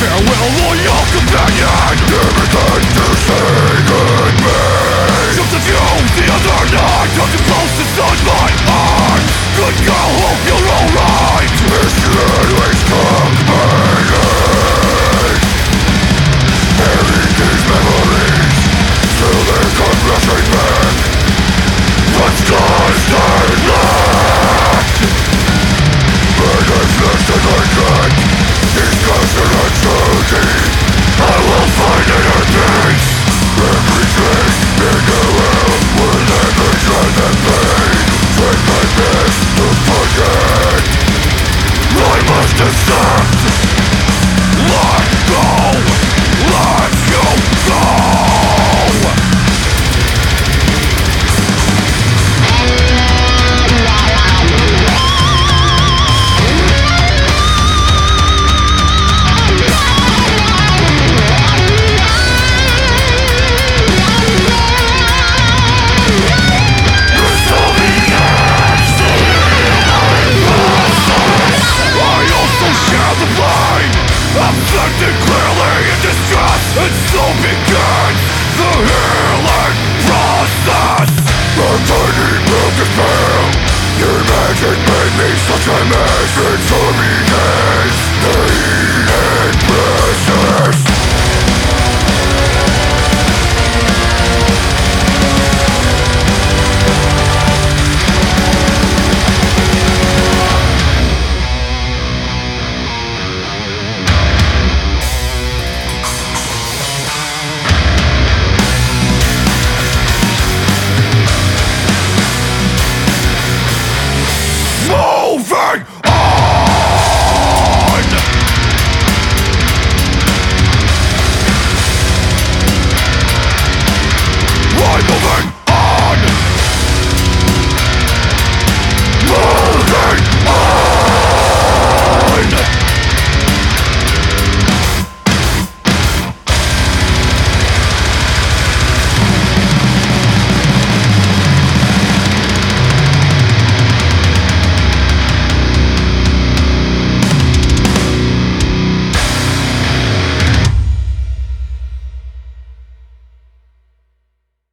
Farewell, loyal companion. Everything to say goodbye. Just as you the other night, touching closest on my eyes. Good girl, hope you're alright. Miss you always come back. Bury these memories till they come rushing back. But scars stay left. But I've left and I can't. These scars are not so deep. I will find inner peace. Every trace in the world will never try the pain. Try my best to forget. I must accept. Let go. Let you go. Affected clearly in distress. And so begins the healing process. A tiny broken spell. Your magic made me such a mess. It so begins the healing process. Moving